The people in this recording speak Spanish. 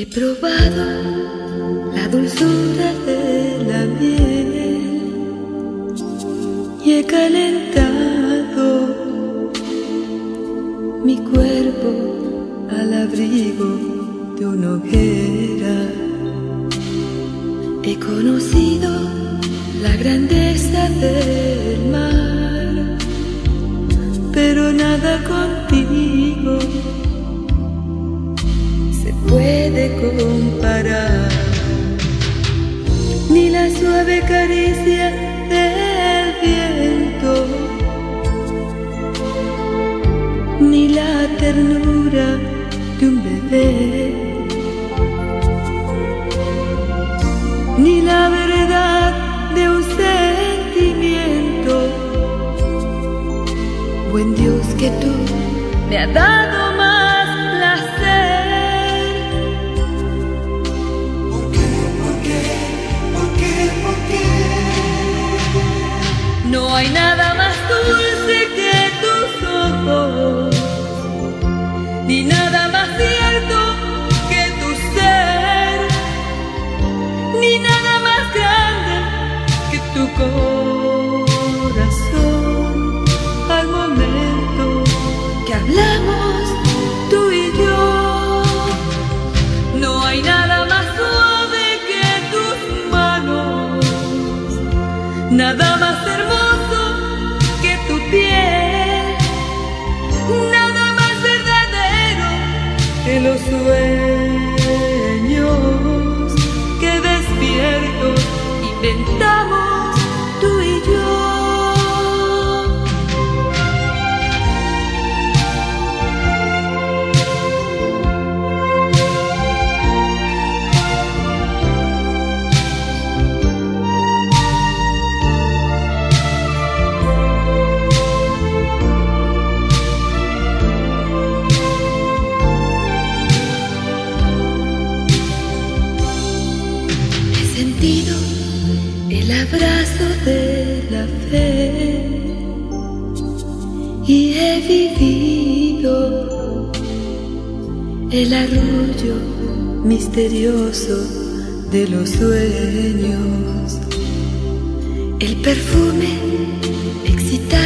He probado la dulzura de la miel y he calentado mi cuerpo al abrigo de una hoguera. He conocido la grandeza del mar, pero nada contigo se puede comparar, ni la suave caricia del viento, ni la ternura de un bebé, ni la verdad de un sentimiento. Buen Dios, que tú me has dado más placer. ¿Por qué? ¿Por qué? ¿Por qué? ¿Por qué? No hay nada más dulce que tus ojos, ni nada más cierto que tu ser, ni nada más grande que tu corazón. Al momento que hablamos tú y yo, no hay nada más suave que tus manos, nada más hermoso que tu piel, nada más verdadero que los sueños que despiertos inventamos tú y yo. El abrazo de la fe y he vivido el arrullo misterioso de los sueños, el perfume excitado